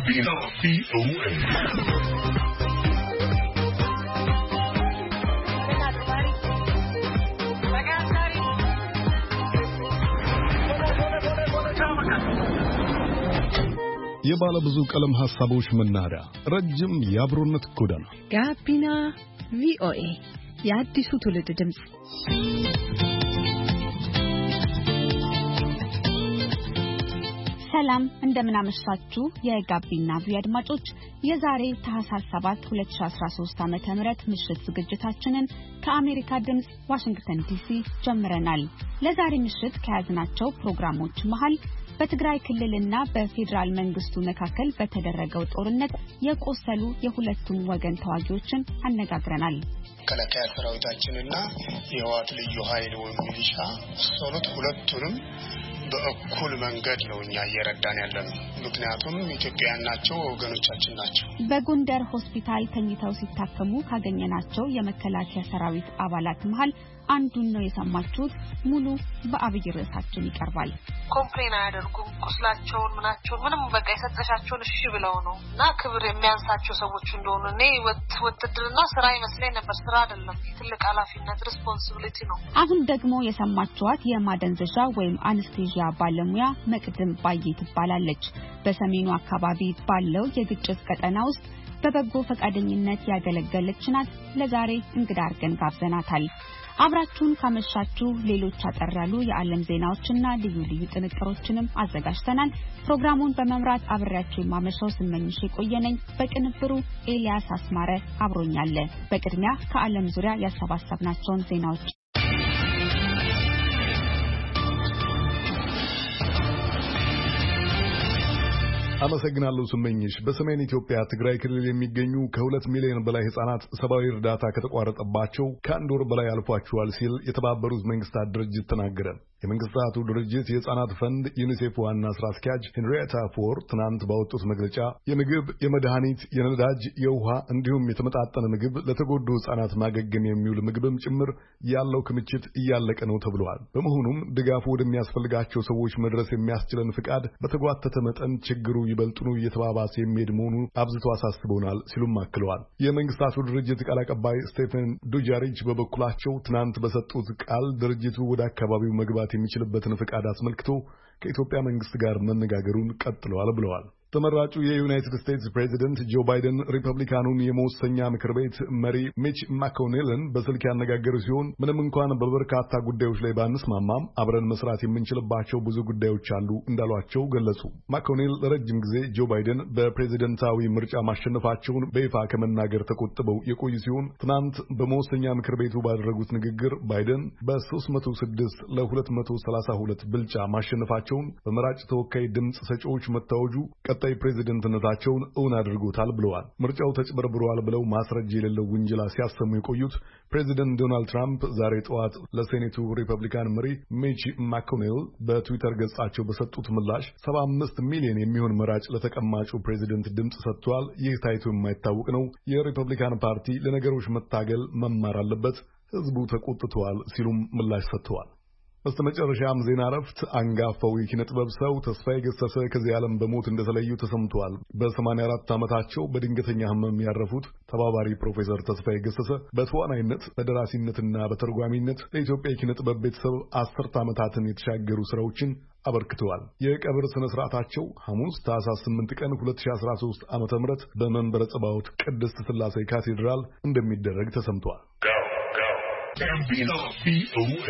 Gambino VOA. የባለ ብዙ ቀለም ሐሳቦች መናኸሪያ ረጅም የአብሮነት ጎዳና ጋቢና ቪኦኤ የአዲሱ ትውልድ ድምጽ። ሰላም እንደምን አመሻችሁ የጋቢና ቪኦኤ አድማጮች። የዛሬ ታህሳስ 7 2013 ዓ.ም ምሽት ዝግጅታችንን ከአሜሪካ ድምጽ ዋሽንግተን ዲሲ ጀምረናል። ለዛሬ ምሽት ከያዝናቸው ፕሮግራሞች መሃል በትግራይ ክልልና በፌደራል መንግስቱ መካከል በተደረገው ጦርነት የቆሰሉ የሁለቱም ወገን ተዋጊዎችን አነጋግረናል። መከላከያ ሰራዊታችንና የህወሓት ልዩ ኃይል ወይም ሚሊሻ ሶሉት ሁለቱንም በእኩል መንገድ ነው እኛ እየረዳን ያለነው። ምክንያቱም ኢትዮጵያውያን ናቸው፣ ወገኖቻችን ናቸው። በጎንደር ሆስፒታል ተኝተው ሲታከሙ ካገኘናቸው የመከላከያ ሰራዊት አባላት መሃል አንዱን ነው የሰማችሁት። ሙሉ በአብይ ርዕሳችን ይቀርባል። ኮምፕሌን አያደርጉም። ቁስላቸውን ምንም በቃ የሰጠሻቸውን እሺ ብለው ነው እና ክብር የሚያንሳቸው ሰዎች እንደሆኑ እኔ ወትድርና ስራ ይመስለኝ ነበር። ስራ አይደለም፣ ትልቅ ኃላፊነት ሪስፖንሲቢሊቲ ነው። አሁን ደግሞ የሰማችኋት የማደንዘዣ ወይም አንስቴዥያ ባለሙያ መቅድም ባዬ ትባላለች። በሰሜኑ አካባቢ ባለው የግጭት ቀጠና ውስጥ በበጎ ፈቃደኝነት ያገለገለች ናት። ለዛሬ እንግዳ አድርገን ጋብዘናታል። አብራችሁን ካመሻችሁ ሌሎች አጠር ያሉ የዓለም ዜናዎችና ልዩ ልዩ ጥንቅሮችንም አዘጋጅተናል። ፕሮግራሙን በመምራት አብሬያችሁ የማመሻው ስመኝሽ የቆየነኝ፣ በቅንብሩ ኤልያስ አስማረ አብሮኛለ። በቅድሚያ ከዓለም ዙሪያ ያሰባሰብናቸውን ዜናዎች አመሰግናለሁ ስመኝሽ። በሰሜን ኢትዮጵያ ትግራይ ክልል የሚገኙ ከ2 ሚሊዮን በላይ ህጻናት ሰብአዊ እርዳታ ከተቋረጠባቸው ከአንድ ወር በላይ አልፏቸዋል ሲል የተባበሩት መንግስታት ድርጅት ተናገረ። የመንግስታቱ ድርጅት የህጻናት ፈንድ ዩኒሴፍ ዋና ስራ አስኪያጅ ሄንሪየታ ፎር ትናንት ባወጡት መግለጫ የምግብ፣ የመድኃኒት፣ የነዳጅ፣ የውሃ እንዲሁም የተመጣጠነ ምግብ ለተጎዱ ህጻናት ማገገም የሚውል ምግብም ጭምር ያለው ክምችት እያለቀ ነው ተብሏል። በመሆኑም ድጋፉ ወደሚያስፈልጋቸው ሰዎች መድረስ የሚያስችለን ፍቃድ በተጓተተ መጠን ችግሩ ይበልጡኑ እየተባባሰ የሚሄድ መሆኑ አብዝቶ አሳስቦናል ሲሉም አክለዋል። የመንግስታቱ ድርጅት ቃል አቀባይ ስቴፈን ዱጃሪች በበኩላቸው ትናንት በሰጡት ቃል ድርጅቱ ወደ አካባቢው መግባት የሚችልበትን ፍቃድ አስመልክቶ ከኢትዮጵያ መንግስት ጋር መነጋገሩን ቀጥለዋል ብለዋል። ተመራጩ የዩናይትድ ስቴትስ ፕሬዚደንት ጆ ባይደን ሪፐብሊካኑን የመወሰኛ ምክር ቤት መሪ ሚች ማኮኔልን በስልክ ያነጋገሩ ሲሆን ምንም እንኳን በበርካታ ጉዳዮች ላይ ባንስማማም አብረን መስራት የምንችልባቸው ብዙ ጉዳዮች አሉ እንዳሏቸው ገለጹ። ማኮኔል ለረጅም ጊዜ ጆ ባይደን በፕሬዚደንታዊ ምርጫ ማሸነፋቸውን በይፋ ከመናገር ተቆጥበው የቆዩ ሲሆን ትናንት በመወሰኛ ምክር ቤቱ ባደረጉት ንግግር ባይደን በ306 ለ232 ብልጫ ማሸነፋቸውን በመራጭ ተወካይ ድምፅ ሰጪዎች መታወጁ ቀጣይ ፕሬዚደንትነታቸውን እውን አድርጎታል ብለዋል። ምርጫው ተጭበርብሯል ብለው ማስረጃ የሌለው ውንጀላ ሲያሰሙ የቆዩት ፕሬዚደንት ዶናልድ ትራምፕ ዛሬ ጠዋት ለሴኔቱ ሪፐብሊካን መሪ ሚች ማኮኔል በትዊተር ገጻቸው በሰጡት ምላሽ 75 ሚሊዮን የሚሆን መራጭ ለተቀማጩ ፕሬዚደንት ድምፅ ሰጥቷል። ይህ ታይቶ የማይታወቅ ነው። የሪፐብሊካን ፓርቲ ለነገሮች መታገል መማር አለበት። ህዝቡ ተቆጥቷል ሲሉም ምላሽ ሰጥተዋል። በስተመጨረሻም ዜና እረፍት አንጋፋው የኪነ ጥበብ ሰው ተስፋዬ ገሰሰ ከዚህ ዓለም በሞት እንደተለዩ ተሰምቷል። በ84 ዓመታቸው በድንገተኛ ህመም ያረፉት ተባባሪ ፕሮፌሰር ተስፋዬ ገሰሰ በተዋናይነት በደራሲነትና በተርጓሚነት ለኢትዮጵያ የኪነ ጥበብ ቤተሰብ 10 ዓመታትን የተሻገሩ ስራዎችን አበርክተዋል። የቀብር ስነ ስርዓታቸው ሐሙስ ታህሳስ 8 ቀን 2013 ዓ.ም በመንበረ ጸባዖት ቅድስት ሥላሴ ካቴድራል እንደሚደረግ ተሰምቷል። Gambino VOA.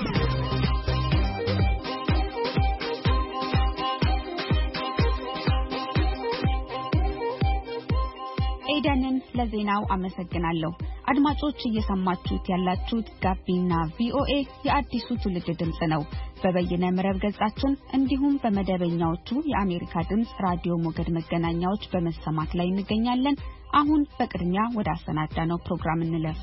ኤደንን ለዜናው አመሰግናለሁ። አድማጮች እየሰማችሁት ያላችሁት ጋቢና ቪኦኤ የአዲሱ ትውልድ ድምጽ ነው። በበይነ መረብ ገጻችን እንዲሁም በመደበኛዎቹ የአሜሪካ ድምጽ ራዲዮ ሞገድ መገናኛዎች በመሰማት ላይ እንገኛለን። አሁን በቅድሚያ ወደ አሰናዳነው ፕሮግራም እንለፍ።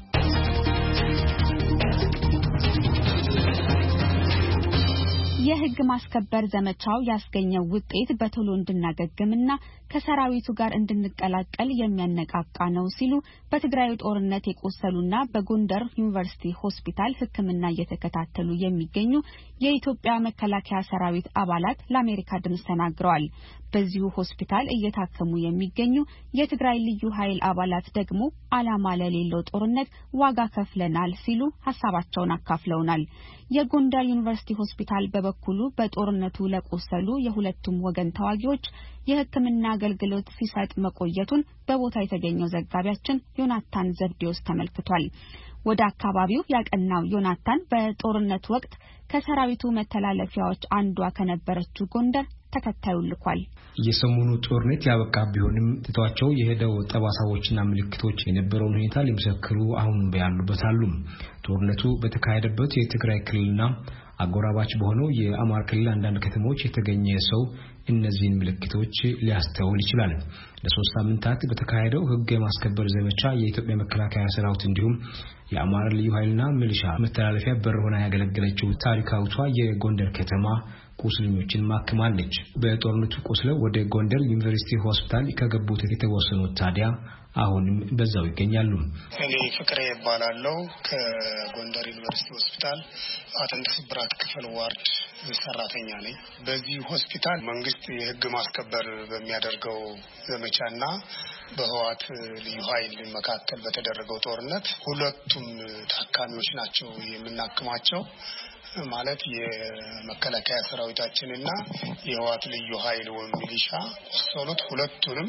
የህግ ማስከበር ዘመቻው ያስገኘው ውጤት በቶሎ እንድናገግምና ከሰራዊቱ ጋር እንድንቀላቀል የሚያነቃቃ ነው ሲሉ በትግራይ ጦርነት የቆሰሉና በጎንደር ዩኒቨርሲቲ ሆስፒታል ሕክምና እየተከታተሉ የሚገኙ የኢትዮጵያ መከላከያ ሰራዊት አባላት ለአሜሪካ ድምጽ ተናግረዋል። በዚሁ ሆስፒታል እየታከሙ የሚገኙ የትግራይ ልዩ ኃይል አባላት ደግሞ ዓላማ ለሌለው ጦርነት ዋጋ ከፍለናል ሲሉ ሐሳባቸውን አካፍለውናል። የጎንደር ዩኒቨርሲቲ ሆስፒታል በበኩሉ በጦርነቱ ለቆሰሉ የሁለቱም ወገን ተዋጊዎች የሕክምና አገልግሎት ሲሰጥ መቆየቱን በቦታው የተገኘው ዘጋቢያችን ዮናታን ዘብዴዎስ ተመልክቷል። ወደ አካባቢው ያቀናው ዮናታን በጦርነት ወቅት ከሰራዊቱ መተላለፊያዎች አንዷ ከነበረችው ጎንደር ተከታዩን ልኳል። የሰሞኑ ጦርነት ያበቃ ቢሆንም ትቷቸው የሄደው ጠባሳዎችና ምልክቶች የነበረውን ሁኔታ ሊመሰክሩ አሁን በያሉበት አሉ። ጦርነቱ በተካሄደበት የትግራይ ክልልና አጎራባች በሆነው የአማራ ክልል አንዳንድ ከተሞች የተገኘ ሰው እነዚህን ምልክቶች ሊያስተውል ይችላል። ለሶስት ሳምንታት በተካሄደው ሕግ የማስከበር ዘመቻ የኢትዮጵያ መከላከያ ሰራዊት እንዲሁም የአማራ ልዩ ኃይልና ሚሊሻ መተላለፊያ በር ሆና ያገለገለችው ታሪካዊቷ የጎንደር ከተማ ቁስለኞችን ማከማለች። በጦርነቱ ቆስለው ወደ ጎንደር ዩኒቨርሲቲ ሆስፒታል ከገቡት የተወሰኑት ታዲያ አሁንም በዛው ይገኛሉ። እኔ ፍቅሬ ይባላልው ከጎንደር ዩኒቨርሲቲ ሆስፒታል አጥንት ስብራት ክፍል ዋርድ ሰራተኛ ነኝ። በዚህ ሆስፒታል መንግስት የህግ ማስከበር በሚያደርገው ዘመቻና በህዋት ልዩ ኃይል መካከል በተደረገው ጦርነት ሁለቱም ታካሚዎች ናቸው የምናክማቸው። ማለት የመከላከያ ሰራዊታችንና የህዋት ልዩ ኃይል ወይም ሚሊሻ ቆሰሉት ሁለቱንም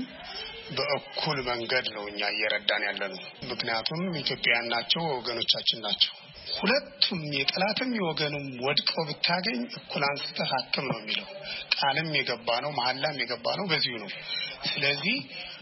በእኩል መንገድ ነው እኛ እየረዳን ያለነው። ምክንያቱም ኢትዮጵያውያን ናቸው፣ ወገኖቻችን ናቸው። ሁለቱም የጠላትም የወገንም ወድቀው ብታገኝ እኩል አንስተህ ሐክም ነው የሚለው ቃልም የገባ ነው፣ መሐላም የገባ ነው በዚሁ ነው። ስለዚህ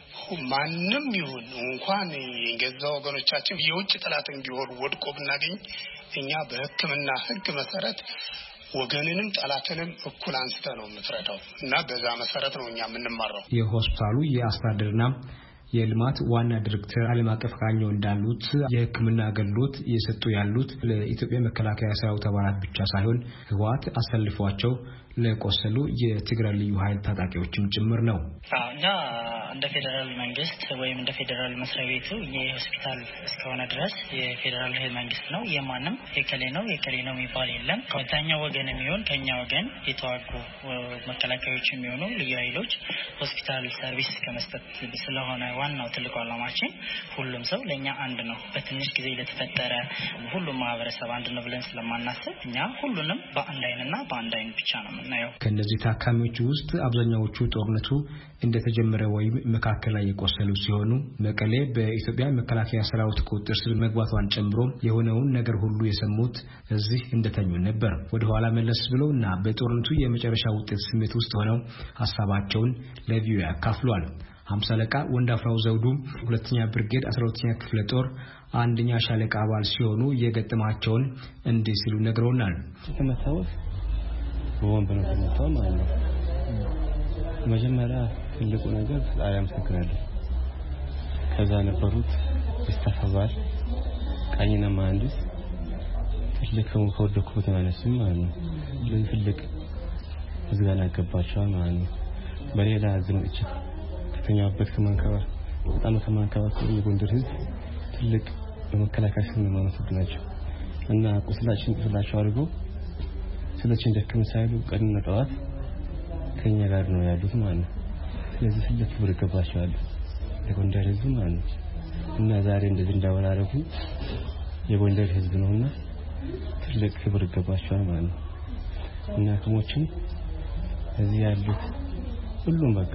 ማንንም ይሁን እንኳን የገዛ ወገኖቻችን የውጭ ጠላትም ቢሆን ወድቆ ብናገኝ እኛ በሕክምና ህግ መሰረት ወገንንም ጠላትንም እኩል አንስተ ነው የምትረዳው እና በዛ መሰረት ነው እኛ የምንማረው። የሆስፒታሉ የአስተዳደርና የልማት ዋና ዲሬክተር ዓለም አቀፍ ቃኘው እንዳሉት የሕክምና አገልግሎት እየሰጡ ያሉት ለኢትዮጵያ መከላከያ ሰራዊት አባላት ብቻ ሳይሆን ህወሓት አሰልፏቸው ለቆሰሉ የትግራይ ልዩ ኃይል ታጣቂዎችም ጭምር ነው። እኛ እንደ ፌደራል መንግስት ወይም እንደ ፌደራል መስሪያ ቤቱ የሆስፒታል እስከሆነ ድረስ የፌደራል መንግስት ነው። የማንም የከሌ ነው የሚባል የለም። ከወታኛው ወገን የሚሆን ከኛ ወገን የተዋጉ መከላከያዎች የሚሆኑ ልዩ ኃይሎች ሆስፒታል ሰርቪስ ከመስጠት ስለሆነ ዋናው ትልቁ ዓላማችን ሁሉም ሰው ለኛ አንድ ነው። በትንሽ ጊዜ ለተፈጠረ ሁሉም ማህበረሰብ አንድ ነው ብለን ስለማናስብ እኛ ሁሉንም በአንድ አይንና በአንድ አይን ብቻ ነው የምናየው። ከነዚህ ታካሚዎች ውስጥ አብዛኛዎቹ ጦርነቱ እንደተጀመረ ወይም መካከል ላይ የቆሰሉ ሲሆኑ መቀሌ በኢትዮጵያ መከላከያ ሰራዊት ቁጥጥር ስር መግባቷን ጨምሮ የሆነውን ነገር ሁሉ የሰሙት እዚህ እንደተኙ ነበር። ወደ ኋላ መለስ ብለውና በጦርነቱ የመጨረሻ ውጤት ስሜት ውስጥ ሆነው ሐሳባቸውን ለቪዮ ያካፍሏል። 50 አለቃ ወንዳፍራው ዘውዱ ሁለተኛ ብርጌድ 12ኛ ክፍለ ጦር አንደኛ ሻለቃ አባል ሲሆኑ የገጠማቸውን እንዲህ ሲሉ ነግረውናል። ተመታው ወንበ ነው ተመታው ማለት ነው። መጀመሪያ ትልቁ ነገር አያም ተከራለሁ። ከዛ ነበሩት ይስተፋባል ቃኝና መሐንዲስ ትልቁ ከወደኩት ማለት ነው። ለትልቅ ዝጋና ገባቸው ማለት ነው። በሌላ ዝምጭ ከተኛበት ከማንከባ በጣም ከማንከባ የጎንደር ህዝብ ትልቅ በመከላከያ ስም ማመሰግ ናቸው እና ቁስላቸው አድርጎ ስለዚህ እንደከም ሳይሉ ቀድና ጠዋት ከኛ ጋር ነው ያሉት ማለት ነው። ስለዚህ ትልቅ ክብር ይገባቸዋል የጎንደር ህዝብ ማለት ነው እና ዛሬ እንደዚህ እንዳወራረጉ የጎንደር ህዝብ ነውና ትልቅ ክብር ይገባቸዋል ማለት ነው እና ከሞችን እዚህ ያሉት ሁሉም በቃ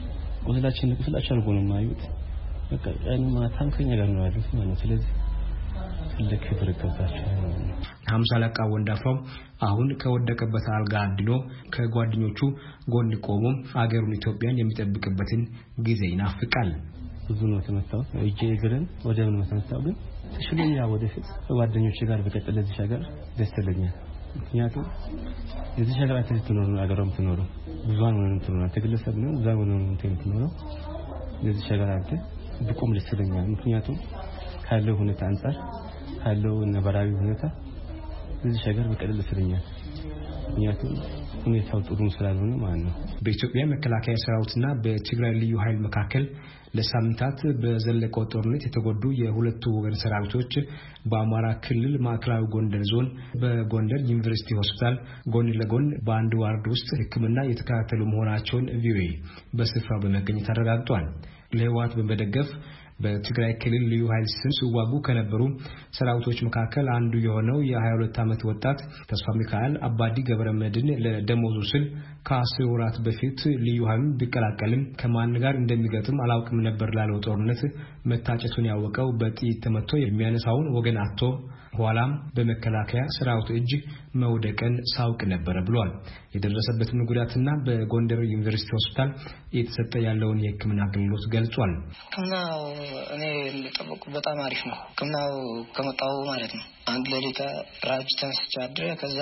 ቁስላቸው አድርጎ ነው ማዩት በቃ ቀን ማታም ከኛ ጋር ነው ያሉት ማለት ነው። ስለዚህ ትልቅ ክብር ይገባቸዋል። 50 አለቃ ወንዳፍራው አሁን ከወደቀበት አልጋ አድኖ ከጓደኞቹ ጎን ቆሞ አገሩን ኢትዮጵያን የሚጠብቅበትን ጊዜ ይናፍቃል። ብዙ ነው ተመታው እጄ እግርን ወደ ምን ተመታው ግን ተሽሎኛ ወደፊት ከጓደኞቼ ጋር በቀጥል ለዚህ ሀገር ደስ ይለኛል። ምክንያቱም የዚህ ሀገር አትተኖር ነው አገሩም ትኖር ብዙን ነው ትኖር ተግለሰብ ነው ዛው ነው ትኖር ለዚህ ሀገር አንተ ብቁም ደስ ይለኛል። ምክንያቱም ካለው ሁኔታ አንፃር ካለው ነባራዊ ሁኔታ እዚህ ሀገር በቀጥል ደስ ይለኛል። ምክንያቱም ሁኔታው ጥሩ ስላልሆነ ማለት ነው። በኢትዮጵያ መከላከያ ሰራዊትና በትግራይ ልዩ ኃይል መካከል ለሳምንታት በዘለቀው ጦርነት የተጎዱ የሁለቱ ወገን ሰራዊቶች በአማራ ክልል ማዕከላዊ ጎንደር ዞን በጎንደር ዩኒቨርሲቲ ሆስፒታል ጎን ለጎን በአንድ ዋርድ ውስጥ ሕክምና የተከታተሉ መሆናቸውን ቪኦኤ በስፍራው በመገኘት አረጋግጧል። ለህወሓት በመደገፍ በትግራይ ክልል ልዩ ኃይል ስም ሲዋጉ ከነበሩ ሰራዊቶች መካከል አንዱ የሆነው የ22 ዓመት ወጣት ተስፋ ሚካኤል አባዲ ገብረመድን ለደሞዙ ስል ከ10 ወራት በፊት ልዩ ኃይሉን ቢቀላቀልም ከማን ጋር እንደሚገጥም አላውቅም ነበር ላለው ጦርነት መታጨቱን ያወቀው በጥይት ተመቶ የሚያነሳውን ወገን አጥቶ ኋላም በመከላከያ ሰራዊት እጅ መውደቅን ሳውቅ ነበር ብሏል። የደረሰበትን ጉዳትና በጎንደር ዩኒቨርሲቲ ሆስፒታል እየተሰጠ ያለውን የሕክምና አገልግሎት ገልጿል። ሕክምናው እኔ እንደጠበቁ በጣም አሪፍ ነው። ሕክምናው ከመጣው ማለት ነው አንድ ሌሊት ራጅ ተነስቼ አድሬ ከዛ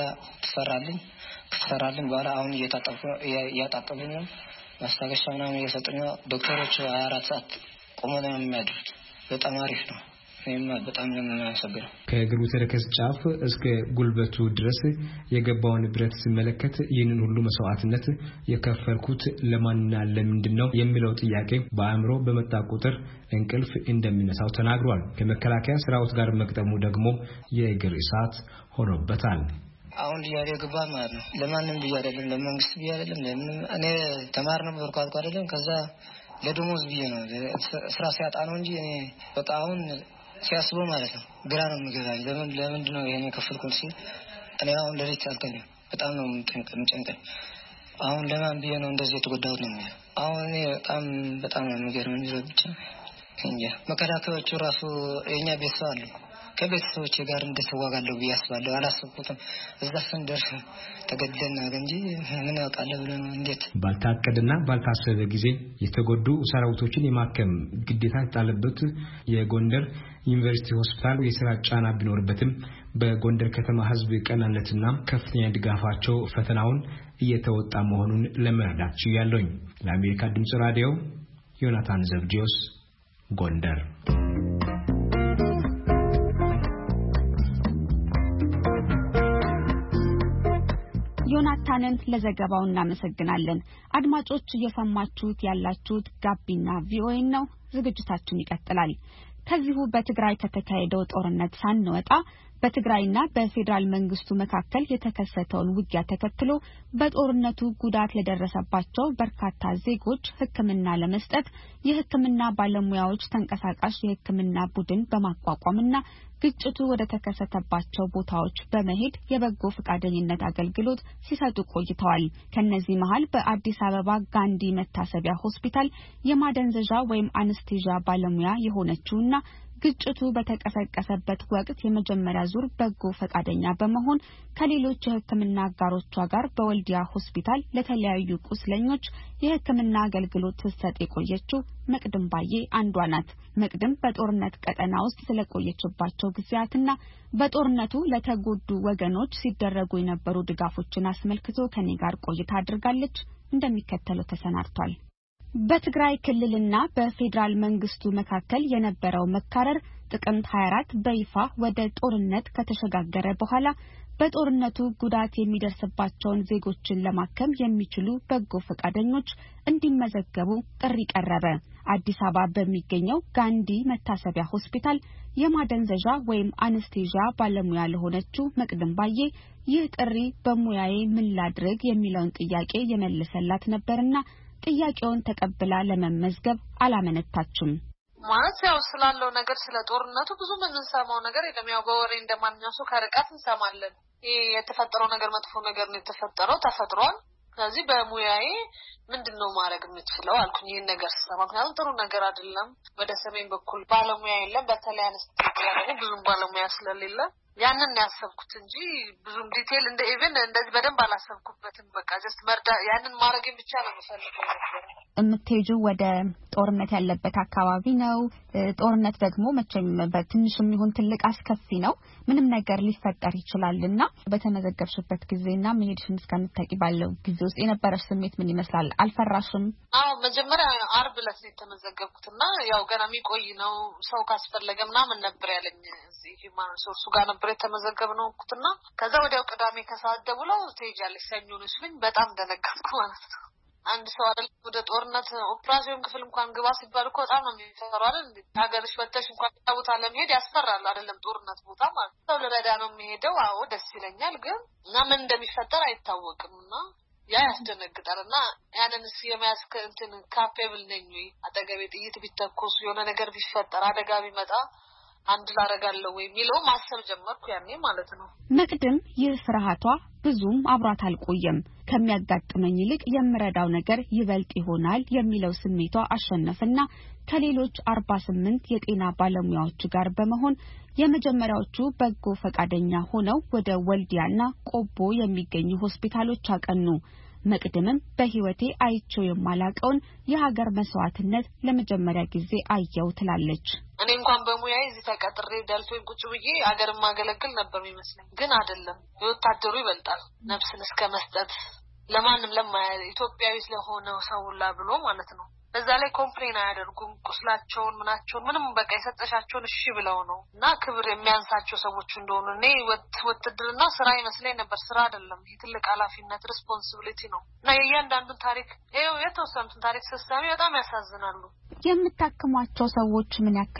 ተሰራልን በኋላ አሁን እያጣጠቡኝ ነው። ማስታገሻ ምናምን እየሰጡኝ ነው። ዶክተሮቹ 24 ሰዓት ቆመው ነው የሚያድሩት። በጣም አሪፍ ነው። በጣም ለማሰገር ከእግሩ ተረከዝ ጫፍ እስከ ጉልበቱ ድረስ የገባውን ብረት ሲመለከት ይህንን ሁሉ መስዋዕትነት የከፈልኩት ለማንና ለምንድነው የሚለው ጥያቄ በአእምሮ በመጣ ቁጥር እንቅልፍ እንደሚነሳው ተናግሯል። ከመከላከያ ሰራዊት ጋር መቅጠሙ ደግሞ የእግር እሳት ሆኖበታል። አሁን ሊያሬ ገባ ማለት ነው። ለማንም ቢያደለም ለመንግስት ቢያደለም ለምን እኔ ተማር ነበር ቋንቋ አይደለም ከዛ ለደሞዝ ቢየ ነው ስራ ሲያጣ ነው እንጂ እኔ በቃ አሁን ሲያስበው ማለት ነው ግራ ነው የሚገዛኝ። ለምንድን ነው ይሄን የከፈልኩት ሲል እኔ አሁን ለሪት አልተኛም። በጣም ነው የምጨንቀኝ። አሁን ለማን ቢየ ነው እንደዚህ የተጎዳሁት ነው የሚለው አሁን እኔ በጣም ነው የሚገርመኝ። ብቻ እንጃ መከላከያዎቹ ራሱ የኛ ቤተሰብ አሉ ከቤተሰቦቼ ጋር እንደተዋጋለሁ ቢያስባለሁ አላሰብኩትም። እዛ ስንደርስ ተገደልና እንጂ ምን ያውቃል ብሎ ነው እንዴት ባልታቀደና ባልታሰበ ጊዜ የተጎዱ ሰራዊቶችን የማከም ግዴታ ተጣለበት። የጎንደር ዩኒቨርሲቲ ሆስፒታል የሥራ ጫና ቢኖርበትም በጎንደር ከተማ ህዝብ ቀናነትና ከፍተኛ ድጋፋቸው ፈተናውን እየተወጣ መሆኑን ለመረዳት ችያለሁ። ለአሜሪካ ድምጽ ራዲዮ ዮናታን ዘብጂዮስ ጎንደር። ዮናታንን ለዘገባው እናመሰግናለን። አድማጮች እየሰማችሁት ያላችሁት ጋቢና ቪኦኤ ነው። ዝግጅታችን ይቀጥላል። ከዚሁ በትግራይ ከተካሄደው ጦርነት ሳንወጣ በትግራይና በፌደራል መንግስቱ መካከል የተከሰተውን ውጊያ ተከትሎ በጦርነቱ ጉዳት ለደረሰባቸው በርካታ ዜጎች ሕክምና ለመስጠት የሕክምና ባለሙያዎች ተንቀሳቃሽ የሕክምና ቡድን በማቋቋምና ግጭቱ ወደ ተከሰተባቸው ቦታዎች በመሄድ የበጎ ፈቃደኝነት አገልግሎት ሲሰጡ ቆይተዋል። ከነዚህ መሃል በአዲስ አበባ ጋንዲ መታሰቢያ ሆስፒታል የማደንዘዣ ወይም አነስቴዥያ ባለሙያ የሆነችውና ግጭቱ በተቀሰቀሰበት ወቅት የመጀመሪያ ዙር በጎ ፈቃደኛ በመሆን ከሌሎች የሕክምና አጋሮቿ ጋር በወልዲያ ሆስፒታል ለተለያዩ ቁስለኞች የሕክምና አገልግሎት ስትሰጥ የቆየችው መቅድም ባዬ አንዷ ናት። መቅድም በጦርነት ቀጠና ውስጥ ስለቆየችባቸው ጊዜያትና በጦርነቱ ለተጎዱ ወገኖች ሲደረጉ የነበሩ ድጋፎችን አስመልክቶ ከኔ ጋር ቆይታ አድርጋለች። እንደሚከተለው ተሰናድቷል። በትግራይ ክልልና በፌደራል መንግስቱ መካከል የነበረው መካረር ጥቅምት 24 በይፋ ወደ ጦርነት ከተሸጋገረ በኋላ በጦርነቱ ጉዳት የሚደርስባቸውን ዜጎችን ለማከም የሚችሉ በጎ ፈቃደኞች እንዲመዘገቡ ጥሪ ቀረበ። አዲስ አበባ በሚገኘው ጋንዲ መታሰቢያ ሆስፒታል የማደንዘዣ ወይም አነስቴዥያ ባለሙያ ለሆነችው መቅድም ባዬ ይህ ጥሪ በሙያዬ ምን ላድርግ የሚለውን ጥያቄ የመለሰላት ነበርና ጥያቄውን ተቀብላ ለመመዝገብ አላመነታችም። ማለት ያው ስላለው ነገር ስለ ጦርነቱ ብዙ የምንሰማው ነገር የለም። ያው በወሬ እንደማንኛውም ሰው ከርቀት እንሰማለን። ይሄ የተፈጠረው ነገር መጥፎ ነገር ነው የተፈጠረው ተፈጥሯል። ስለዚህ በሙያዬ ምንድነው ማድረግ የምትችለው አልኩኝ። ይሄን ነገር ሰማ ምክንያቱም ጥሩ ነገር አይደለም። ወደ ሰሜን በኩል ባለሙያ የለም። በተለይ አነስተኛ ደግሞ ብዙም ባለሙያ ስለሌለ ያንን ያሰብኩት እንጂ ብዙም ዲቴል እንደ ኢቭን እንደዚህ በደንብ አላሰብኩበትም። በቃ ጀስት መርዳ ያንን ማድረግ ብቻ ነው የምፈልገው ነበር። እምትሄጂው ወደ ጦርነት ያለበት አካባቢ ነው። ጦርነት ደግሞ መቼም በትንሽም ይሁን ትልቅ አስከፊ ነው። ምንም ነገር ሊፈጠር ይችላልና በተመዘገብሽበት ጊዜና መሄድሽን እስከምታውቂ ባለው ጊዜ ውስጥ የነበረሽ ስሜት ምን ይመስላል? አልፈራሽም? አዎ መጀመሪያ አርብ ዕለት ነው የተመዘገብኩትና ያው ገና የሚቆይ ነው ሰው ካስፈለገ ምናምን ነበር ያለኝ። እዚህ ማን ሶርሱ ጋር ነበር የተመዘገብነው ኩትና ከዛ ወዲያው ቅዳሜ ከሰዓት ደውለው ትሄጃለሽ ሰኞ ነው ሲሉኝ በጣም ደነገጥኩ ማለት ነው። አንድ ሰው አይደል ወደ ጦርነት ኦፕሬሽን ክፍል እንኳን ግባ ሲባል እኮ በጣም ነው የሚፈራው አይደል? ሀገርሽ ወጥተሽ እንኳን ቦታ ለመሄድ ያስፈራል አይደለም? ጦርነት ቦታ ማለት ነው። ለረዳ ነው የሚሄደው። አዎ ደስ ይለኛል፣ ግን እና ምን እንደሚፈጠር አይታወቅምና ያ ያስደነግጣልና ያንንስ የማያስከ እንትን ካፔብል ነኝ ወይ አጠገቤ ጥይት ቢተኮስ የሆነ ነገር ቢፈጠር አደጋ ቢመጣ አንድ ላረጋለው ወይ ሚለው ማሰብ ጀመርኩ ያኔ ማለት ነው። መቅድም ይህ ፍርሃቷ ብዙም አብራት አልቆየም። ከሚያጋጥመኝ ይልቅ የምረዳው ነገር ይበልጥ ይሆናል የሚለው ስሜቷ አሸነፈና ከሌሎች 48 የጤና ባለሙያዎች ጋር በመሆን የመጀመሪያዎቹ በጎ ፈቃደኛ ሆነው ወደ ወልዲያና ቆቦ የሚገኙ ሆስፒታሎች አቀኑ። መቅድምም በህይወቴ አይቼው የማላቀውን የሀገር መስዋዕትነት ለመጀመሪያ ጊዜ አየው ትላለች። እኔ እንኳን በሙያዬ እዚህ ተቀጥሬ ዳልቶኝ ቁጭ ብዬ ሀገር ማገለግል ነበር የሚመስለኝ፣ ግን አይደለም። የወታደሩ ይበልጣል ነፍስን እስከ መስጠት ለማንም ኢትዮጵያዊ ስለሆነ ሰውላ ብሎ ማለት ነው። በዛ ላይ ኮምፕሌን አያደርጉም። ቁስላቸውን ምናቸውን ምንም በቃ የሰጠሻቸውን እሺ ብለው ነው እና ክብር የሚያንሳቸው ሰዎች እንደሆኑ እኔ ወትድርና ስራ ይመስለኝ ነበር። ስራ አይደለም፣ ይሄ ትልቅ ኃላፊነት ሪስፖንሲቢሊቲ ነው እና የእያንዳንዱን ታሪክ የተወሰኑትን ታሪክ ስሰሚ በጣም ያሳዝናሉ። የምታክሟቸው ሰዎች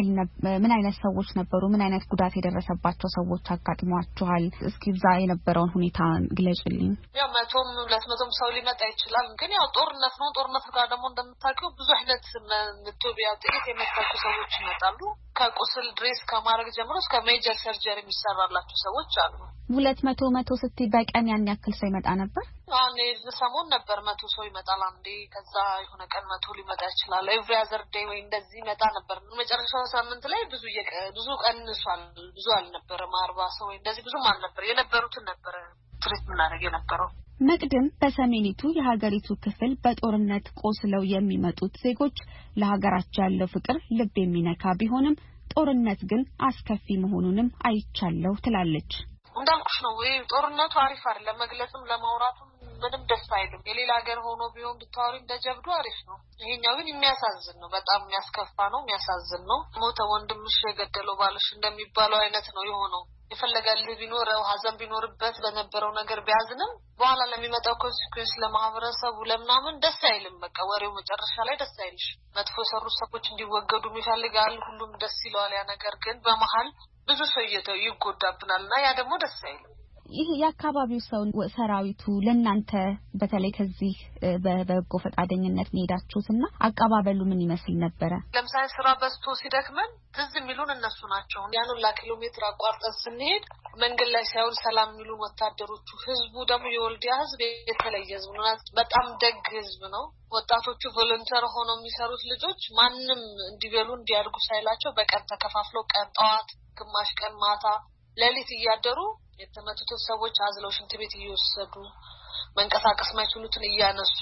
ምን አይነት ሰዎች ነበሩ? ምን አይነት ጉዳት የደረሰባቸው ሰዎች አጋጥሟቸዋል? እስኪ ብዛ የነበረውን ሁኔታ ግለጽልኝ። ያው 200 ሰው ሊመጣ ይችላል፣ ግን ያው ጦርነት ነው። ጦርነት ጋር ደግሞ እንደምታውቂው ብዙ አይነት ምትቢያ ጥይት የመታቸው ሰዎች ይመጣሉ። ከቁስል ድሬስ ከማድረግ ጀምሮ እስከ ሜጀር ሰርጀሪ የሚሰራላቸው ሰዎች አሉ። 200 ስትይ በቀን ያን ያክል ሰው ይመጣ ነበር? አኔ ሰሞን ነበር 100 ሰው ይመጣል አንዴ። ከዛ የሆነ ቀን 100 ሊመጣ ይችላል። ኤቭሪ አዘር ዴይ ወይ እንደዚህ ይመጣ ነበር። መጨረሻው ሳምንት ላይ ብዙ ቀንሷል። ብዙ አልነበረም። 40 ሰው ወይ እንደዚህ ብዙም አልነበር። የነበሩትን ነበር ትሪት ምናደርግ የነበረው። መቅድም በሰሜኒቱ የሀገሪቱ ክፍል በጦርነት ቆስለው የሚመጡት ዜጎች ለሀገራቸው ያለው ፍቅር ልብ የሚነካ ቢሆንም ጦርነት ግን አስከፊ መሆኑንም አይቻለው ትላለች። እንዳልኩሽ ነው ወይ ጦርነቱ አሪፍ አይደለም፣ መግለጽም ለማውራቱም ምንም ደስ አይልም። የሌላ ሀገር ሆኖ ቢሆን ብታወሪ እንደጀብዱ አሪፍ ነው። ይሄኛው ግን የሚያሳዝን ነው፣ በጣም የሚያስከፋ ነው፣ የሚያሳዝን ነው። ሞተ ወንድምሽ የገደለው ባልሽ እንደሚባለው አይነት ነው የሆነው። የፈለገልህ ቢኖረው ሀዘን ቢኖርበት በነበረው ነገር ቢያዝንም በኋላ ለሚመጣው ኮንሲኩዌንስ ለማህበረሰቡ ለምናምን ደስ አይልም። በቃ ወሬው መጨረሻ ላይ ደስ አይልሽ። መጥፎ የሰሩ ሰዎች እንዲወገዱ ይፈልጋል፣ ሁሉም ደስ ይለዋል። ያ ነገር ግን በመሃል ብዙ ሰው ይጎዳብናልና ያ ደግሞ ደስ አይልም። ይህ የአካባቢው ሰው ሰራዊቱ ለእናንተ በተለይ ከዚህ በበጎ ፈቃደኝነት ሄዳችሁትና አቀባበሉ ምን ይመስል ነበረ? ለምሳሌ ስራ በዝቶ ሲደክመን ትዝ የሚሉን እነሱ ናቸው። ያን ሁላ ኪሎ ሜትር አቋርጠን ስንሄድ መንገድ ላይ ሳይሆን ሰላም የሚሉን ወታደሮቹ። ህዝቡ ደግሞ የወልዲያ ህዝብ የተለየ ህዝብ ነው። በጣም ደግ ህዝብ ነው። ወጣቶቹ ቮለንተር ሆነው የሚሰሩት ልጆች ማንም እንዲበሉ እንዲያድጉ ሳይላቸው በቀን ተከፋፍለው ቀን ጠዋት፣ ግማሽ ቀን ማታ፣ ሌሊት እያደሩ የተመቱት ሰዎች አዝለው ሽንት ቤት እየወሰዱ መንቀሳቀስ ማይችሉትን እያነሱ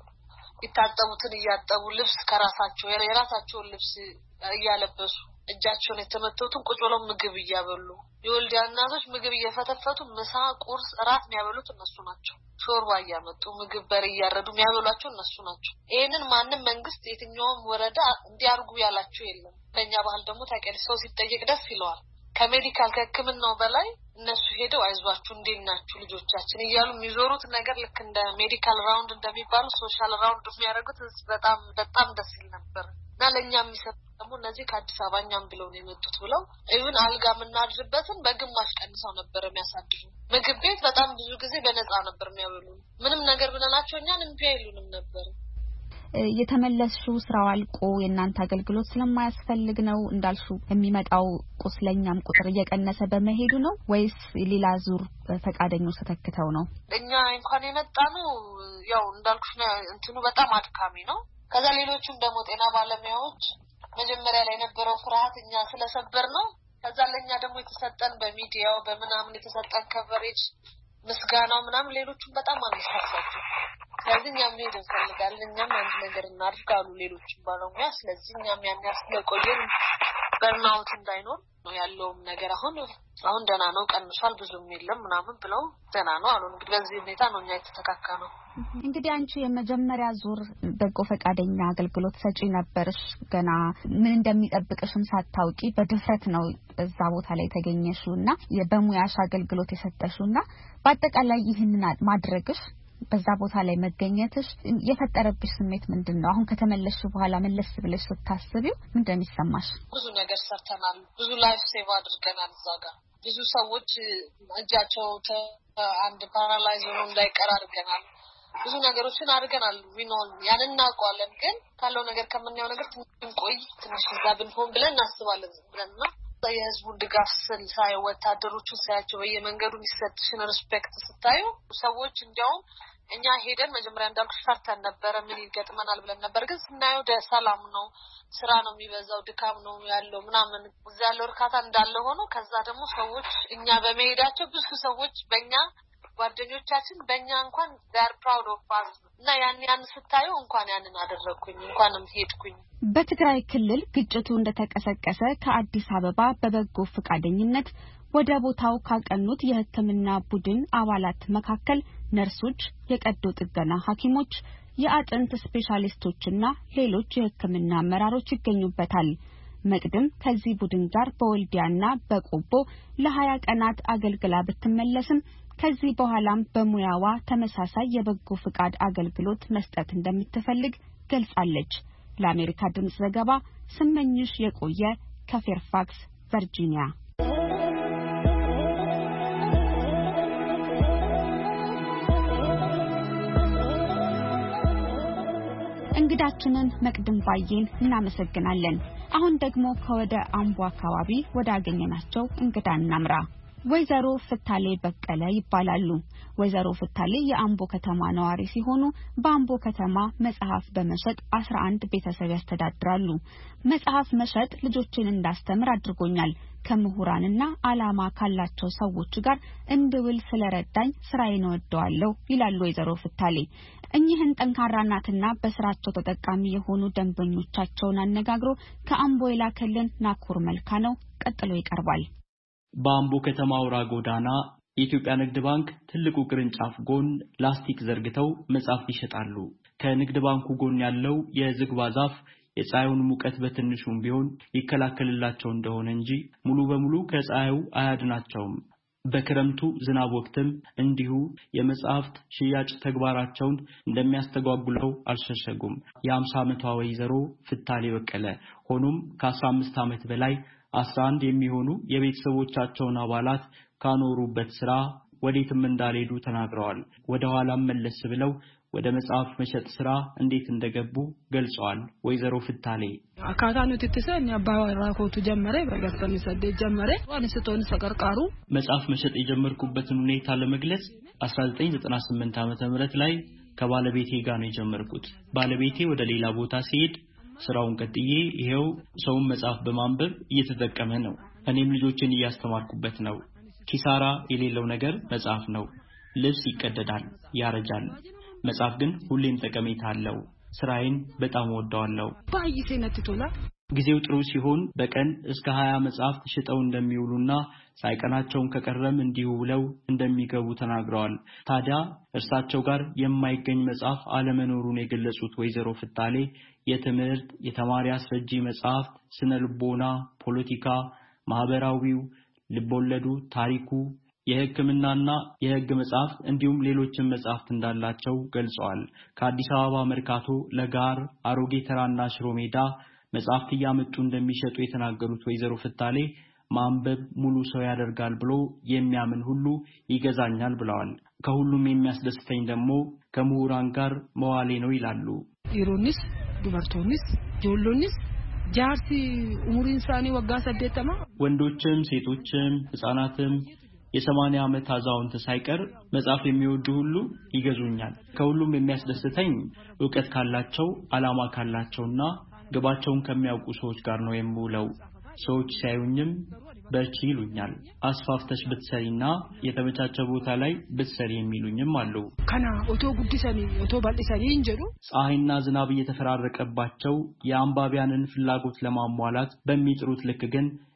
ይታጠቡትን እያጠቡ ልብስ ከራሳቸው የራሳቸውን ልብስ እያለበሱ እጃቸውን የተመቱትን ቁጭ ብለው ምግብ እያበሉ የወልዲያ እናቶች ምግብ እየፈተፈቱ ምሳ፣ ቁርስ፣ እራት የሚያበሉት እነሱ ናቸው። ሾርባ እያመጡ ምግብ በር እያረዱ የሚያበሏቸው እነሱ ናቸው። ይሄንን ማንም መንግስት የትኛውም ወረዳ እንዲያርጉ ያላቸው የለም። በእኛ ባህል ደግሞ ታውቂያለሽ ሰው ሲጠየቅ ደስ ይለዋል። ከሜዲካል ከሕክምናው በላይ እነሱ ሄደው አይዟችሁ እንዴት ናችሁ ልጆቻችን እያሉ የሚዞሩት ነገር ልክ እንደ ሜዲካል ራውንድ እንደሚባሉ ሶሻል ራውንድ የሚያደርጉት በጣም ደስ ይል ነበር። እና ለኛ የሚሰጡ ደግሞ እነዚህ ከአዲስ አበባ እኛም ብለው ነው የመጡት ብለው ኢቭን አልጋ የምናድርበትን በግማሽ ቀንሰው ነበር የሚያሳድሩ። ምግብ ቤት በጣም ብዙ ጊዜ በነፃ ነበር የሚያበሉ። ምንም ነገር ብለናቸው እኛን እምቢ አይሉንም ነበር። የተመለስሽው ስራው አልቆ የእናንተ አገልግሎት ስለማያስፈልግ ነው እንዳልሽው የሚመጣው ቁስለኛም ቁጥር እየቀነሰ በመሄዱ ነው ወይስ ሌላ ዙር ፈቃደኞች ተተክተው ነው? እኛ እንኳን የመጣነው ያው እንዳልኩሽ እንትኑ በጣም አድካሚ ነው። ከዛ ሌሎቹም ደግሞ ጤና ባለሙያዎች መጀመሪያ ላይ የነበረው ፍርሃት እኛ ስለሰበር ነው። ከዛ ለኛ ደግሞ የተሰጠን በሚዲያው በመናምን የተሰጠን ከቨሬጅ ምስጋናው ምናምን ሌሎቹም በጣም አነሳሳቸው። ስለዚህ እኛም ሄድ እንፈልጋለን፣ እኛም አንድ ነገር እናድርጋሉ ሌሎችም ባለሙያ። ስለዚህ እኛም ያን ያስለቆየን በርናውት እንዳይኖር ነው ያለው ነገር አሁን ደህና ነው ቀንሷል ብዙም የለም ምናምን ብለው ደህና ነው አሉ እንግዲህ በዚህ ሁኔታ ነው የተተካከለው እንግዲህ አንቺ የመጀመሪያ ዙር በጎ ፈቃደኛ አገልግሎት ሰጪ ነበርሽ ገና ምን እንደሚጠብቅሽም ሳታውቂ በድፍረት ነው እዛ ቦታ ላይ ተገኘሽውና በሙያሽ አገልግሎት የሰጠሽውና በአጠቃላይ ይህንን ማድረግሽ በዛ ቦታ ላይ መገኘትሽ የፈጠረብሽ ስሜት ምንድነው አሁን ከተመለስሽ በኋላ መለስ ብለሽ ስታስቢው ምን እንደሚሰማሽ ብዙ ነገር ሰርተናል ብዙ ላይፍ ሴቭ አድርገናል እዛ ጋር ብዙ ሰዎች እጃቸው አንድ ፓራላይዝ ሆኖ እንዳይቀር አድርገናል ብዙ ነገሮችን አድርገናል ዊኖን ያንን እናውቀዋለን ግን ካለው ነገር ከመናየው ነገር ትንሽ እዛ ብንሆን ብለን እናስባለን ብለንና የህዝቡን ድጋፍ ሳይ ወታደሮቹ ሳያቸው በየመንገዱ የሚሰጥሽን ሪስፔክት ስታዩ ሰዎች እንዲያውም እኛ ሄደን መጀመሪያ እንዳልኩሽ ፈርተን ነበር ምን ይገጥመናል ብለን ነበር ግን ስናየው ሰላም ነው ስራ ነው የሚበዛው ድካም ነው ያለው ምናምን እዛ ያለው እርካታ እንዳለ ሆኖ ከዛ ደግሞ ሰዎች እኛ በመሄዳቸው ብዙ ሰዎች በእኛ ጓደኞቻችን በእኛ እንኳን they are proud of us እና ያን ስታዩ እንኳን ያንን አደረኩኝ እንኳንም ሄድኩኝ በትግራይ ክልል ግጭቱ እንደተቀሰቀሰ ከአዲስ አበባ በበጎ ፈቃደኝነት ወደ ቦታው ካቀኑት የሕክምና ቡድን አባላት መካከል ነርሶች የቀዶ ጥገና ሐኪሞች የአጥንት ስፔሻሊስቶችና ሌሎች የሕክምና አመራሮች ይገኙበታል መቅደም ከዚህ ቡድን ጋር በወልዲያና በቆቦ ለ20 ቀናት አገልግላ ብትመለስም ከዚህ በኋላም በሙያዋ ተመሳሳይ የበጎ ፍቃድ አገልግሎት መስጠት እንደምትፈልግ ገልጻለች ለአሜሪካ ድምጽ ዘገባ ስመኝሽ የቆየ ከፌርፋክስ ቨርጂኒያ እንግዳችንን መቅደም ባየን እናመሰግናለን አሁን ደግሞ ከወደ አምቦ አካባቢ ወደ አገኘናቸው እንግዳ እናምራ ወይዘሮ ፍታሌ በቀለ ይባላሉ ወይዘሮ ፍታሌ የአምቦ ከተማ ነዋሪ ሲሆኑ በአምቦ ከተማ መጽሐፍ በመሸጥ 11 ቤተሰብ ያስተዳድራሉ መጽሐፍ መሸጥ ልጆችን እንዳስተምር አድርጎኛል ከምሁራንና አላማ ካላቸው ሰዎች ጋር እንድውል ስለረዳኝ ስራዬን ወደዋለሁ ይላሉ ወይዘሮ ፍታሌ እኚህን ጠንካራ እናትና በስራቸው ተጠቃሚ የሆኑ ደንበኞቻቸውን አነጋግሮ ከአምቦ የላከልን ናኩር መልካ ነው ቀጥሎ ይቀርባል በአምቦ ከተማ አውራ ጎዳና የኢትዮጵያ ንግድ ባንክ ትልቁ ቅርንጫፍ ጎን ላስቲክ ዘርግተው መጽሐፍ ይሸጣሉ ከንግድ ባንኩ ጎን ያለው የዝግባ ዛፍ የፀሐዩን ሙቀት በትንሹም ቢሆን ይከላከልላቸው እንደሆነ እንጂ ሙሉ በሙሉ ከፀሐዩ አያድናቸውም በክረምቱ ዝናብ ወቅትም እንዲሁ የመጽሐፍት ሽያጭ ተግባራቸውን እንደሚያስተጓጉለው አልሸሸጉም የ50 ዓመቷ ወይዘሮ ፍታሌ በቀለ ሆኖም ከ15 ዓመት በላይ 11 የሚሆኑ የቤተሰቦቻቸውን አባላት ካኖሩበት ስራ ወዴትም እንዳልሄዱ ተናግረዋል ወደ ኋላም መለስ ብለው ወደ መጽሐፍ መሸጥ ስራ እንዴት እንደገቡ ገልጸዋል ወይዘሮ ፍታሌ አካታኑ ተተሰኝ አባራኮቱ ጀመረ በገርተን ሰደ ጀመረ ወንስቶን ሰቀርቃሩ መጽሐፍ መሸጥ የጀመርኩበትን ሁኔታ ለመግለጽ 1998 ዓመተ ምህረት ላይ ከባለቤቴ ጋር ነው የጀመርኩት ባለቤቴ ወደ ሌላ ቦታ ሲሄድ ስራውን ቀጥዬ ይሄው ሰውን መጽሐፍ በማንበብ እየተጠቀመ ነው እኔም ልጆችን እያስተማርኩበት ነው ኪሳራ የሌለው ነገር መጽሐፍ ነው ልብስ ይቀደዳል ያረጃል መጽሐፍ ግን ሁሌም ጠቀሜታ አለው ስራዬን በጣም ወደዋለሁ ባይሰነትቶላ ጊዜው ጥሩ ሲሆን በቀን እስከ 20 መጽሐፍ ሽጠው እንደሚውሉና ሳይቀናቸውን ከቀረም እንዲሁ ብለው እንደሚገቡ ተናግረዋል ታዲያ እርሳቸው ጋር የማይገኝ መጽሐፍ አለመኖሩን የገለጹት ወይዘሮ ፍታሌ የትምህርት የተማሪ አስረጂ መጽሐፍ ስነ ልቦና ፖለቲካ ማህበራዊው ልቦለዱ ታሪኩ የሕክምናና የሕግ መጽሐፍ እንዲሁም ሌሎችም መጽሐፍት እንዳላቸው ገልጸዋል ከአዲስ አበባ መርካቶ ለጋር አሮጌ ተራና ሽሮ ሜዳ መጽሐፍት ያመጡ እንደሚሸጡ የተናገሩት ወይዘሮ ፍታሌ ማንበብ ሙሉ ሰው ያደርጋል ብሎ የሚያምን ሁሉ ይገዛኛል ብለዋል ከሁሉም የሚያስደስተኝ ደግሞ ከምሁራን ጋር መዋሌ ነው ይላሉ ኢሮኒስ ዱበርቶኒስ ጆሎኒስ ጃርሲ ኡሙሪንሳኒ ወጋ ሰደተማ ወንዶችም ሴቶችም ህፃናትም የ80 ዓመት አዛውንት ሳይቀር መጽሐፍ የሚወዱ ሁሉ ይገዙኛል ከሁሉም የሚያስደስተኝ ዕውቀት ካላቸው አላማ ካላቸውና ግባቸውን ከሚያውቁ ሰዎች ጋር ነው የምውለው ሰዎች ሲያዩኝም በርቺ ይሉኛል አስፋፍተሽ ብትሰሪና የተመቻቸ ቦታ ላይ ብትሰሪ የሚሉኝም አሉ ካና ኦቶ ጉዲሰኒ ኦቶ ባልሰኒ እንጀሩ ፀሐይና ዝናብ እየተፈራረቀባቸው የአንባቢያንን ፍላጎት ለማሟላት በሚጥሩት ልክ ግን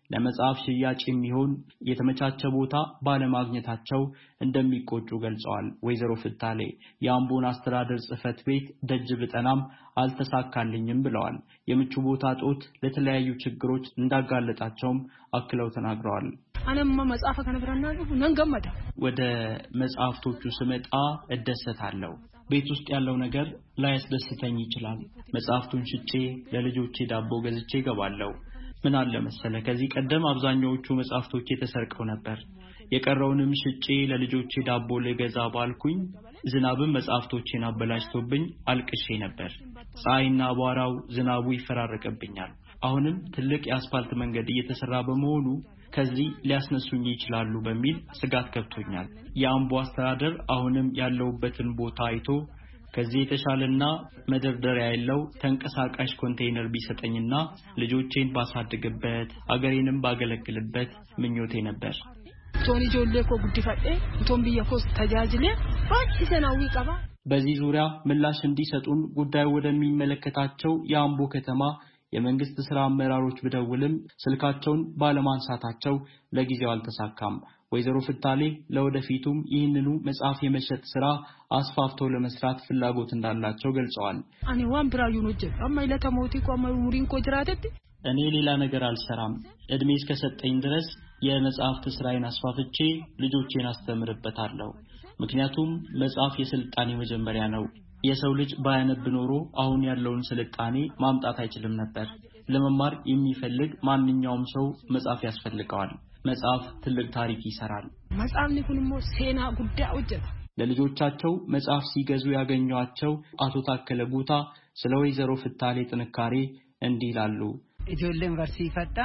ለመጽሐፍ ሽያጭ የሚሆን የተመቻቸ ቦታ ባለማግኘታቸው እንደሚቆጩ ገልጸዋል። ወይዘሮ ፍታሌ የአምቦን አስተዳደር ጽሕፈት ቤት ደጅ ብጠናም አልተሳካልኝም ብለዋል። የምቹ ቦታ ጦት ለተለያዩ ችግሮች እንዳጋለጣቸውም አክለው ተናግረዋል። አነማ መጽሐፍ ከነበረና ነንገመዳ ወደ መጽሐፍቶቹ ስመጣ እደሰታለሁ። ቤት ውስጥ ያለው ነገር ላያስደስተኝ ይችላል። መጽሐፍቱን ሽጬ ለልጆቼ ዳቦ ገዝቼ ገባለሁ። ምን አለ መሰለ ከዚህ ቀደም አብዛኛዎቹ መጽሐፍቶቼ ተሰርቀው ነበር። የቀረውንም ሽጬ ለልጆቼ ዳቦ ለገዛ ባልኩኝ ዝናብም መጽሐፍቶቼን አበላሽቶብኝ አልቅሼ ነበር። ፀሐይና አቧራው ዝናቡ ይፈራረቅብኛል። አሁንም ትልቅ የአስፋልት መንገድ እየተሰራ በመሆኑ ከዚህ ሊያስነሱኝ ይችላሉ በሚል ስጋት ከብቶኛል። የአምቦ አስተዳደር አሁንም ያለውበትን ቦታ አይቶ ከዚህ የተሻለና መደርደሪያ ያለው ተንቀሳቃሽ ኮንቴይነር ቢሰጠኝና ልጆቼን ባሳድግበት አገሬንም ባገለግልበት ምኞቴ ነበር። ቶኒ ጆሌኮ ጉዲፈጤ ቶን ቢያኮስ ተጃጅለ ባጭሰናዊ ቀባ በዚህ ዙሪያ ምላሽ እንዲሰጡን ጉዳዩ ወደሚመለከታቸው የአምቦ ከተማ የመንግስት ስራ አመራሮች ብደውልም ስልካቸውን ባለማንሳታቸው ለጊዜው አልተሳካም። ወይዘሮ ፍታሌ ለወደፊቱም ይህንኑ መጽሐፍ የመሸጥ ስራ አስፋፍተው ለመስራት ፍላጎት እንዳላቸው ገልጸዋል። አኔ ዋን ብራዩ ነው ጀ አማይ ለተሞቲ ቆማው ሙሪን ኮጅራተት እኔ ሌላ ነገር አልሰራም። እድሜ እስከሰጠኝ ድረስ የመጽሐፍት ስራዬን አስፋፍቼ ልጆቼን አስተምርበታለሁ። ምክንያቱም መጽሐፍ የስልጣኔ መጀመሪያ ነው። የሰው ልጅ ባያነብ ኖሮ አሁን ያለውን ስልጣኔ ማምጣት አይችልም ነበር። ለመማር የሚፈልግ ማንኛውም ሰው መጽሐፍ ያስፈልገዋል። መጽሐፍ ትልቅ ታሪክ ይሰራል። መጽሐፍ ንኩንሞ ሴና ጉዳይ ወጀታ ለልጆቻቸው መጽሐፍ ሲገዙ ያገኟቸው አቶ ታከለ ጉታ ስለ ወይዘሮ ፍታሌ ጥንካሬ እንዲህ ይላሉ። ኢጆሌን ቨርሲፈታ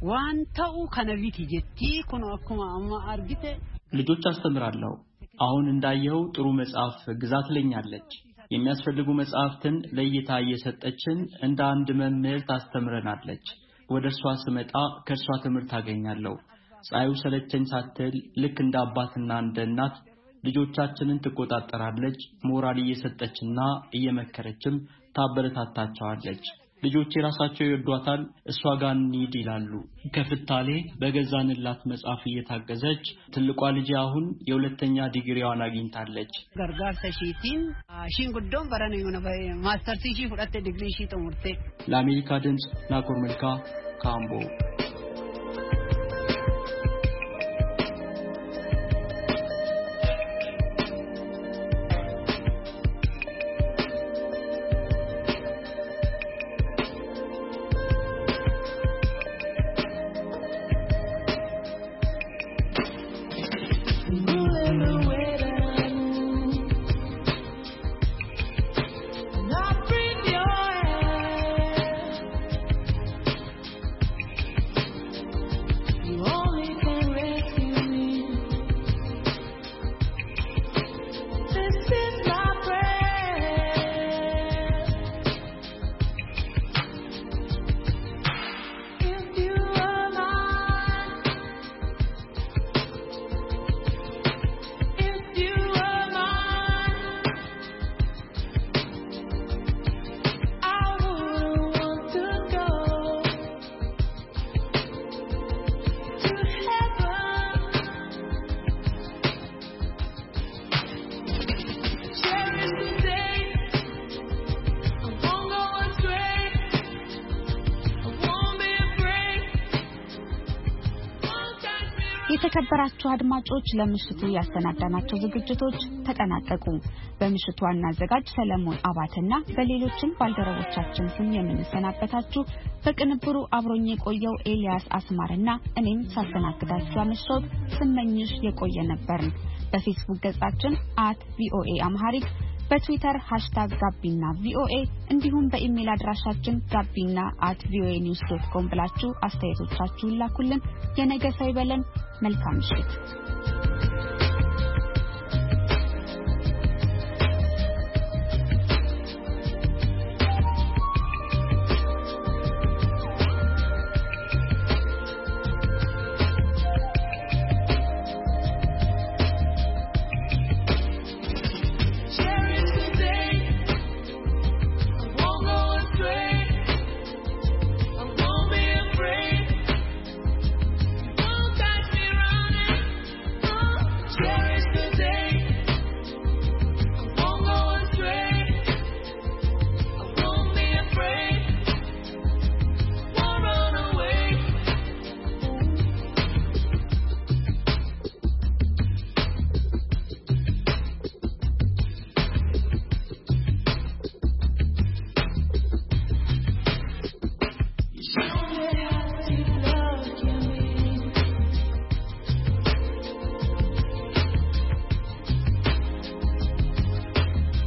ዋንታው ከነቪቲ ጀቲ ኮኖ አኩማ አማ አርጊተ ልጆች አስተምራለሁ። አሁን እንዳየው ጥሩ መጽሐፍ ግዛት ለኛለች። የሚያስፈልጉ መጽሐፍትን ለይታ እየሰጠችን እንደ አንድ መምህር ታስተምረናለች። ወደሷ ስመጣ ከሷ ትምህርት አገኛለሁ። ፀሐዩ ሰለቸኝ ሳትል ልክ እንደ አባትና እንደ እናት ልጆቻችንን ትቆጣጠራለች። ሞራል እየሰጠችና እየመከረችም ታበረታታቸዋለች። ልጆች ራሳቸው ይወዷታል። እሷ ጋር እንሂድ ይላሉ። ከፍታሌ በገዛንላት መጽሐፍ እየታገዘች ትልቋ ልጅ አሁን የሁለተኛ ዲግሪዋን አግኝታለች። ገርጋርተ ሺቲን ሺንጉዶን በረነ የሆነ ማስተርስ ሺ ሁለት ዲግሪ ሺ ተምርቴ ለአሜሪካ ድምፅ ናኮር መልካ ካምቦ የተከበራችሁ አድማጮች ለምሽቱ ያስተናዳናቸው ዝግጅቶች ተጠናቀቁ። በምሽቱ ዋና አዘጋጅ ሰለሞን አባተና በሌሎችም ባልደረቦቻችን ስም የምንሰናበታችሁ በቅንብሩ አብሮኝ የቆየው ኤልያስ አስማርና እኔም ሳስተናግዳችሁ አመሻው ስመኝሽ የቆየ ነበርን። በፌስቡክ ገጻችን @voa amharic በትዊተር #ጋቢና ቪኦኤ እንዲሁም በኢሜል አድራሻችን gabina@voanews.com ብላችሁ አስተያየቶቻችሁን ላኩልን። የነገ ሰው ይበለን። መልካም ምሽት።